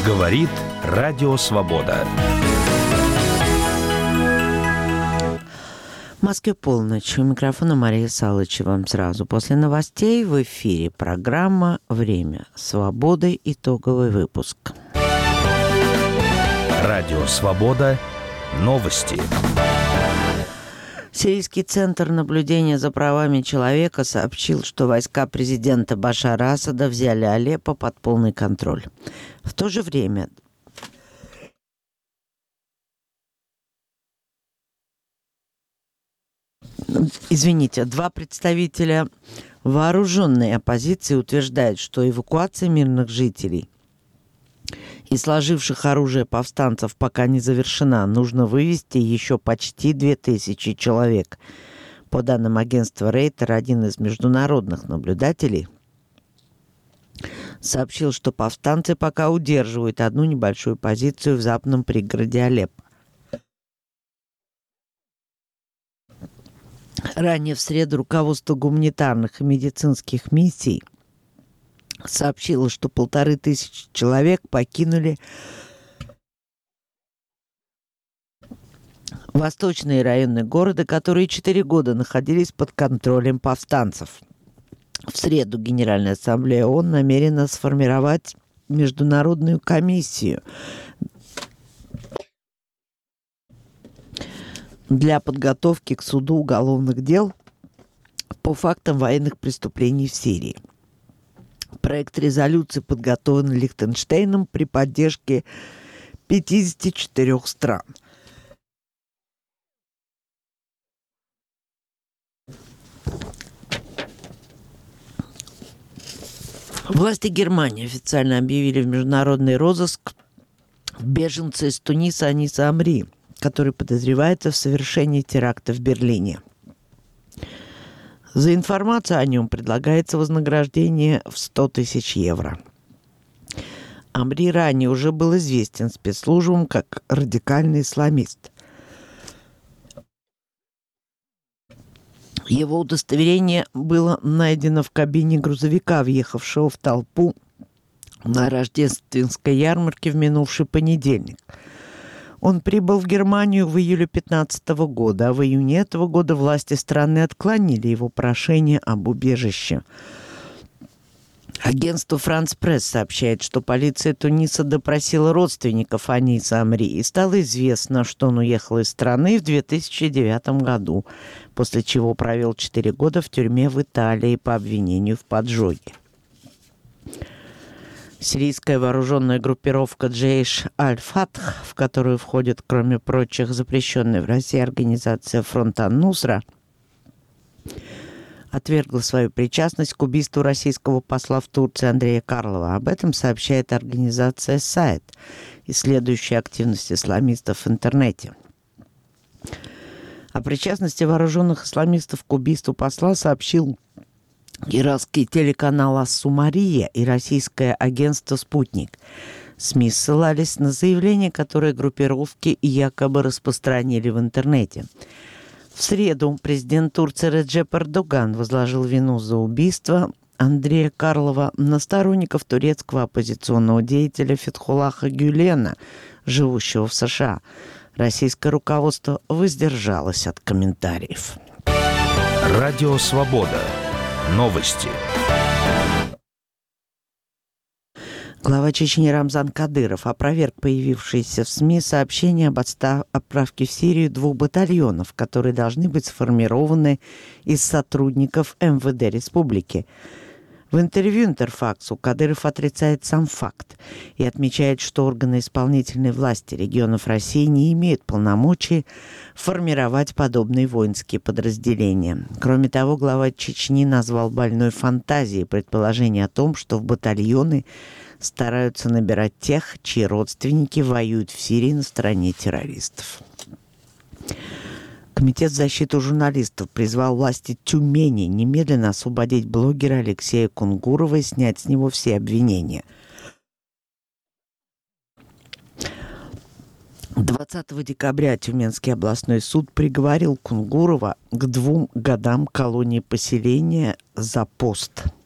Говорит Радио Свобода. В Москве полночь. У микрофона Мария Салычева. Сразу после новостей в эфире программа «Время свободы». Итоговый выпуск. Радио Свобода. Новости. Сирийский центр наблюдения за правами человека сообщил, что войска президента Башара Асада взяли Алеппо под полный контроль. В то же время два представителя вооруженной оппозиции утверждают, что эвакуация мирных жителей и сложивших оружие повстанцев пока не завершена. Нужно вывести еще почти 2000 человек. По данным агентства Рейтер, один из международных наблюдателей сообщил, что повстанцы пока удерживают одну небольшую позицию в западном пригороде Алеппо. Ранее в среду руководство гуманитарных и медицинских миссий сообщило, что 1500 человек покинули восточные районы города, которые 4 года находились под контролем повстанцев. В среду Генеральная ассамблея ООН намерена сформировать международную комиссию для подготовки к суду уголовных дел по фактам военных преступлений в Сирии. Проект резолюции подготовлен Лихтенштейном при поддержке 54 стран. Власти Германии официально объявили в международный розыск беженца из Туниса Аниса Амри, который подозревается в совершении теракта в Берлине. За информацию о нем предлагается вознаграждение в 100 000 евро. Амри ранее уже был известен спецслужбам как радикальный исламист. Его удостоверение было найдено в кабине грузовика, въехавшего в толпу на рождественской ярмарке в минувший понедельник. Он прибыл в Германию в июле 2015 года, а в июне этого года власти страны отклонили его прошение об убежище. Агентство «Франс Пресс» сообщает, что полиция Туниса допросила родственников Аниса Амри, и стало известно, что он уехал из страны в 2009 году, после чего провел 4 года в тюрьме в Италии по обвинению в поджоге. Сирийская вооруженная группировка Джейш Аль-Фатх, в которую входит, кроме прочих, запрещенная в России организация Фронт ан-Нусра, отвергла свою причастность к убийству российского посла в Турции Андрея Карлова. Об этом сообщает организация «Сайт», исследующая активность исламистов в интернете. О причастности вооруженных исламистов к убийству посла сообщил иракский телеканал «Ас-Сумария» и российское агентство «Спутник». СМИ ссылались на заявления, которые группировки якобы распространили в интернете. В среду президент Турции Реджеп Эрдоган возложил вину за убийство Андрея Карлова на сторонников турецкого оппозиционного деятеля Фетхуллаха Гюлена, живущего в США. Российское руководство воздержалось от комментариев. Радио Свобода. Новости. Глава Чечни Рамзан Кадыров опроверг появившиеся в СМИ сообщения об отправке в Сирию 2 батальонов, которые должны быть сформированы из сотрудников МВД республики. В интервью Интерфаксу Кадыров отрицает сам факт и отмечает, что органы исполнительной власти регионов России не имеют полномочий формировать подобные воинские подразделения. Кроме того, глава Чечни назвал больной фантазией предположение о том, что в батальоны стараются набирать тех, чьи родственники воюют в Сирии на стороне террористов. Комитет защиты журналистов призвал власти Тюмени немедленно освободить блогера Алексея Кунгурова и снять с него все обвинения. 20 декабря Тюменский областной суд приговорил Кунгурова к 2 годам колонии поселения за пост.